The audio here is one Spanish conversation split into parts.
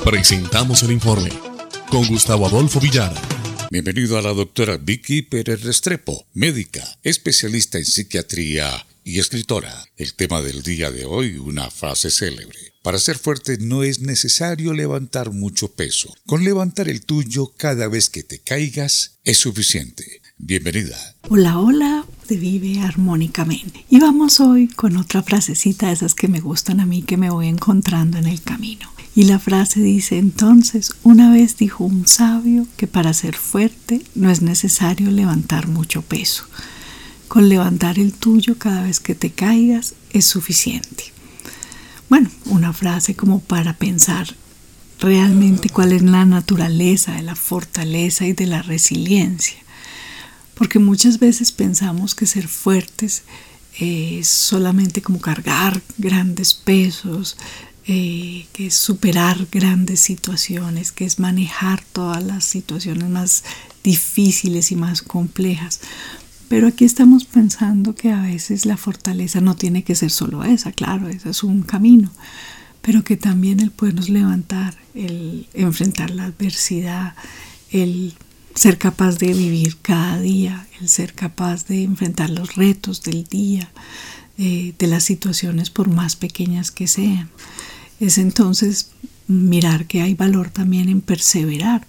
Presentamos el informe con Gustavo Adolfo Villar. Bienvenido a la doctora Vicky Pérez Restrepo, médica, especialista en psiquiatría y escritora. El tema del día de hoy, una frase célebre. Para ser fuerte no es necesario levantar mucho peso. Con levantar el tuyo cada vez que te caigas es suficiente. Bienvenida. Hola, hola, de Vive Armónicamente. Y vamos hoy con otra frasecita de esas que me gustan a mí, que me voy encontrando en el camino. Y la frase dice: entonces, una vez dijo un sabio que para ser fuerte no es necesario levantar mucho peso. Con levantar el tuyo cada vez que te caigas es suficiente. Bueno, una frase como para pensar realmente cuál es la naturaleza de la fortaleza y de la resiliencia. Porque muchas veces pensamos que ser fuertes es solamente como cargar grandes pesos, que es superar grandes situaciones, que es manejar todas las situaciones más difíciles y más complejas. Pero aquí estamos pensando que a veces la fortaleza no tiene que ser solo esa, claro, ese es un camino, pero que también el podernos levantar, el enfrentar la adversidad, el ser capaz de vivir cada día, el ser capaz de enfrentar los retos del día, de las situaciones por más pequeñas que sean. Es entonces mirar que hay valor también en perseverar.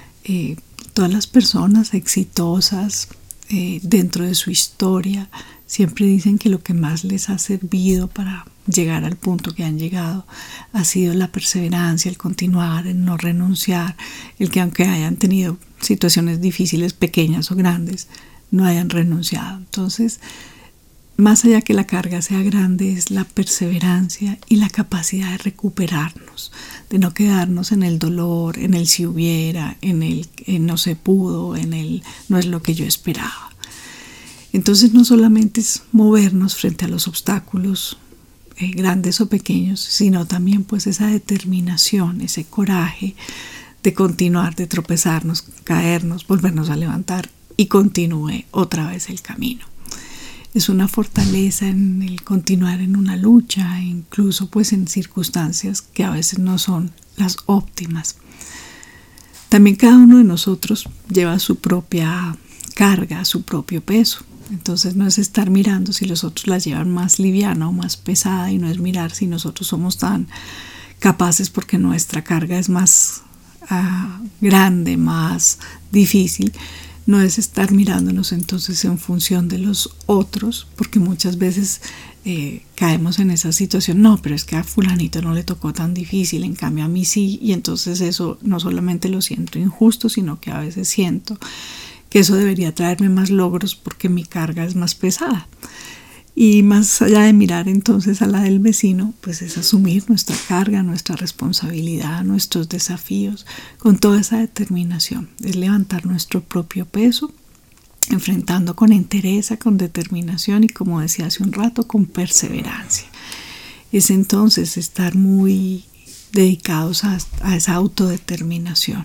Todas las personas exitosas dentro de su historia siempre dicen que lo que más les ha servido para llegar al punto que han llegado ha sido la perseverancia, el continuar, el no renunciar, el que aunque hayan tenido situaciones difíciles, pequeñas o grandes, no hayan renunciado. Entonces, más allá que la carga sea grande, es la perseverancia y la capacidad de recuperarnos, de no quedarnos en el dolor, en el si hubiera, en el no se pudo, en el no es lo que yo esperaba. Entonces no solamente es movernos frente a los obstáculos, grandes o pequeños, sino también pues esa determinación, ese coraje de continuar, de tropezarnos, caernos, volvernos a levantar y continúe otra vez el camino. Es una fortaleza en el continuar en una lucha, incluso pues en circunstancias que a veces no son las óptimas. También cada uno de nosotros lleva su propia carga, su propio peso. Entonces no es estar mirando si los otros la llevan más liviana o más pesada, y no es mirar si nosotros somos tan capaces porque nuestra carga es más grande, más difícil. No es estar mirándonos entonces en función de los otros, porque muchas veces caemos en esa situación. No, pero es que a fulanito no le tocó tan difícil, en cambio a mí sí, y entonces eso no solamente lo siento injusto, sino que a veces siento que eso debería traerme más logros porque mi carga es más pesada. Y más allá de mirar entonces a la del vecino, pues es asumir nuestra carga, nuestra responsabilidad, nuestros desafíos con toda esa determinación. Es levantar nuestro propio peso, enfrentando con entereza, con determinación y, como decía hace un rato, con perseverancia. Es entonces estar muy dedicados a esa autodeterminación.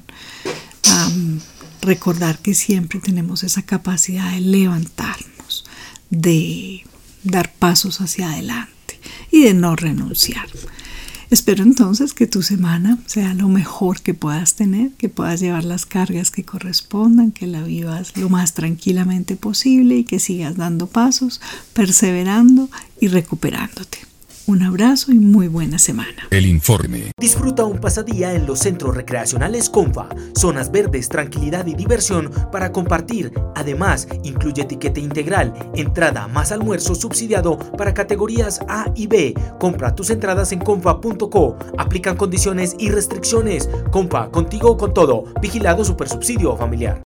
Recordar que siempre tenemos esa capacidad de levantarnos, de dar pasos hacia adelante y de no renunciar. Espero entonces que tu semana sea lo mejor que puedas tener, que puedas llevar las cargas que correspondan, que la vivas lo más tranquilamente posible y que sigas dando pasos, perseverando y recuperándote. Un abrazo y muy buena semana. El informe. Disfruta un pasadía en los centros recreacionales Comfa. Zonas verdes, tranquilidad y diversión para compartir. Además, incluye tiquete integral, entrada más almuerzo subsidiado para categorías A y B. Compra tus entradas en comfa.co. Aplican condiciones y restricciones. Comfa, contigo con todo. Vigilado Supersubsidio Familiar.